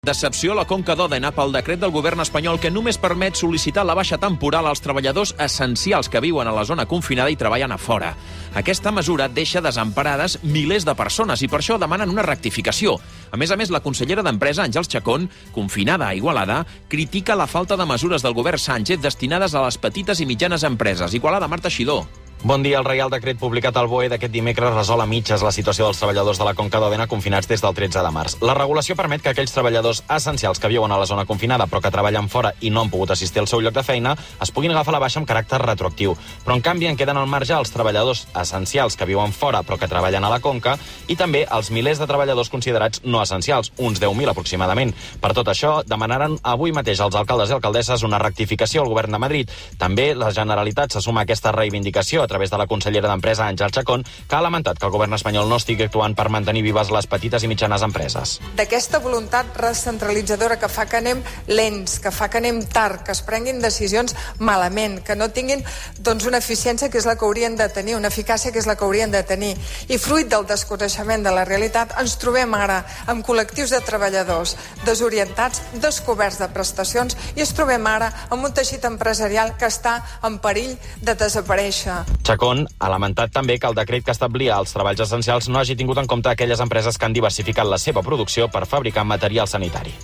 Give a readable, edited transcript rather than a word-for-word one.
Decepció a la Conca d'Òdena pel decret del govern espanyol que només permet sol·licitar la baixa temporal als treballadors essencials que viuen a la zona confinada i treballen a fora. Aquesta mesura deixa desemparades milers de persones i per això demanen una rectificació. A més, la consellera d'Empresa, Àngels Chacón, confinada a Igualada, critica la falta de mesures del govern Sánchez destinades a les petites i mitjanes empreses. Igualada, Marta Xidó. Bon dia. El Reial Decret publicat al BOE d'aquest dimecres resol a mitges la situació dels treballadors de la Conca d'Òdena confinats des del 13 de març. La regulació permet que aquells treballadors essencials que viuen a la zona confinada però que treballen fora i no han pogut assistir al seu lloc de feina es puguin agafar la baixa amb caràcter retroactiu. Però, en canvi, en queden al marge els treballadors essencials que viuen fora però que treballen a la Conca i també els milers de treballadors considerats no essencials, uns 10.000 aproximadament. Per tot això, demanaren avui mateix als alcaldes i alcaldesses una rectificació al govern de Madrid. També la Generalitat se suma a aquesta reivindicació a través de la consellera d'Empresa, Àngels Chacón, que ha lamentat que el govern espanyol no estigui actuant per mantenir vives les petites i mitjanes empreses. D'aquesta voluntat recentralitzadora que fa que anem lents, que fa que anem tard, que es prenguin decisions malament, que no tinguin una eficiència que és la que haurien de tenir, una eficàcia que és la que haurien de tenir. I fruit del desconeixement de la realitat ens trobem ara amb col·lectius de treballadors desorientats, descoberts de prestacions i ens trobem ara amb un teixit empresarial que està en perill de desaparèixer. Chacón ha lamentat també que el decret que establia els treballs essencials no hagi tingut en compte aquelles empreses que han diversificat la seva producció per fabricar material sanitari.